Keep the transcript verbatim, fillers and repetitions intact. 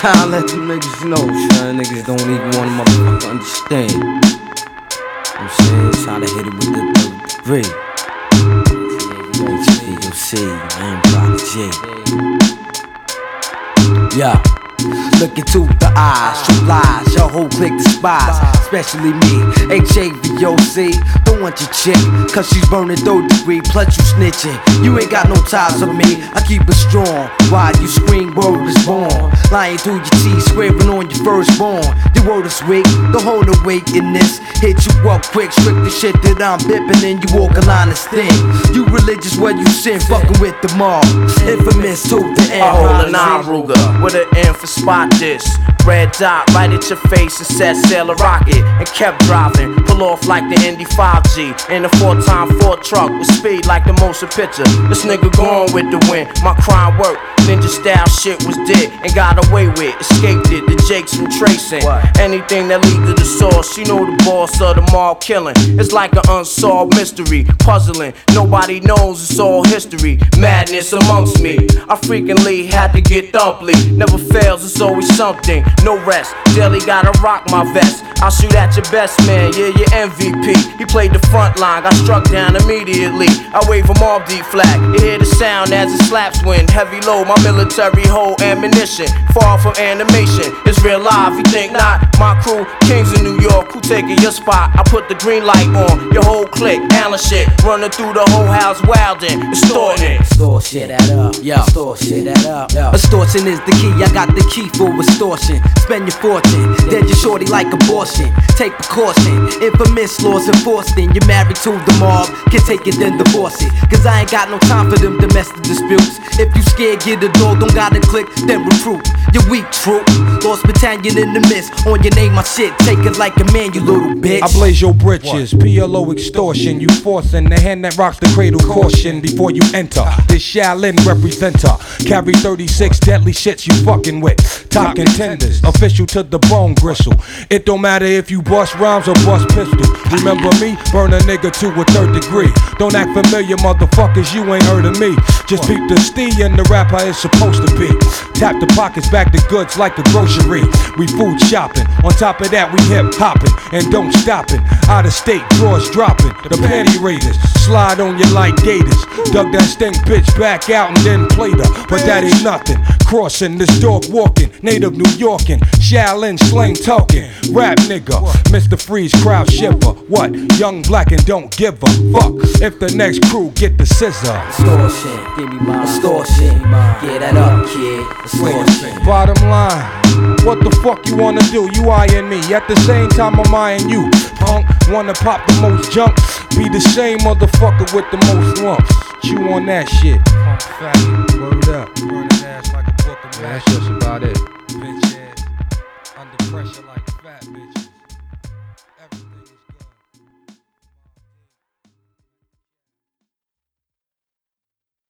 trying to let them niggas know, son. Niggas don't even want to motherfucker understand. You know what I'm saying? Try to hit it with the third degree. H B O C, man, Prodigy. Yeah. Look into the eyes, true lies, your whole clique despise, especially me, H A V O C. Don't want your chick, cause she's burning third degree, plus you snitching. You ain't got no ties with me, I keep it strong. Why you scream word is born? Lying through your teeth, swearing on your firstborn. The word is weak, don't hold the weight in this. Hit you up quick, strict the shit that I'm bipping, and you walk a line of sting. You religious where you sin, fucking with the mob. Infamous to the end. I hold an eye Ruger with an N for spot this. Red dot right at your face and said sail a rocket. And kept driving, pull off like the Indy five G. In a four time Ford truck with speed like the motion picture. This nigga going with the wind, my crime work. Ninja style shit was dead and got away with. Escaped it, the Jakes from tracing. Anything that lead to the source, you know the boss of the mall killing. It's like an unsolved mystery, puzzling. Nobody knows, it's all history. Madness amongst me, I frequently had to get dumply. Never fails, it's always something. No rest, daily gotta rock my vest. I'll shoot at your best man, yeah, your M V P. He played the front line, got struck down immediately. I wave him off D flag. You hear the sound as it slaps wind. Heavy load, my military hold ammunition. Far from animation, it's real life, you think not? My crew, kings in New York, who taking your spot? I put the green light on, your whole clique, Allen shit. Running through the whole house wildin', extorting. Extortion, that up, yo. Extortion, that up, yo. Extortion is the key, I got the key for extortion. Spend your fortune, dead your shorty like abortion. Take precaution, infamous laws enforced in. You're married to the mob, can take it then divorce it. Cause I ain't got no time for them domestic disputes. If you scared, get a dog, don't gotta click, then recruit. You're weak, troop. Lost battalion in the mist. On your name, my shit, take it like a man, you little bitch. I blaze your britches, P L O extortion. You forcing the hand that rocks the cradle, caution before you enter. This Shaolin representer. Carry thirty-six deadly shits you fucking with. Top contenders, official to the bone gristle. It don't matter if you bust rhymes or bust pistols. Remember me? Burn a nigga to a third degree. Don't act familiar, motherfuckers, you ain't heard of me. Just peep the stee and the rapper is supposed to be. Tap the pockets, back the goods like a grocery. We food shopping, on top of that we hip hopping and don't stopping. Out of state, drawers dropping, the panty raiders slide on you like gators. Dug that stink bitch back out and then played her, but that ain't nothing. Crossing this dog walking, native New Yorkin, Shaolin slang talking, rap nigga, Mister Freeze crowd shiver. What? Young black and don't give a fuck if the next crew get the scissor. Extortion, give me my extortion. Get that up, kid. Extortion. Bottom line, what the fuck you wanna do? You eyeing me, at the same time I'm eyeing you. Punk, wanna pop the most junk, be the same motherfucker with the most lumps. Chew on that shit. Punk faggot, word up. Burning ass like a book of yeah, that's just about it. Bitch ass, under pressure like fat bitch.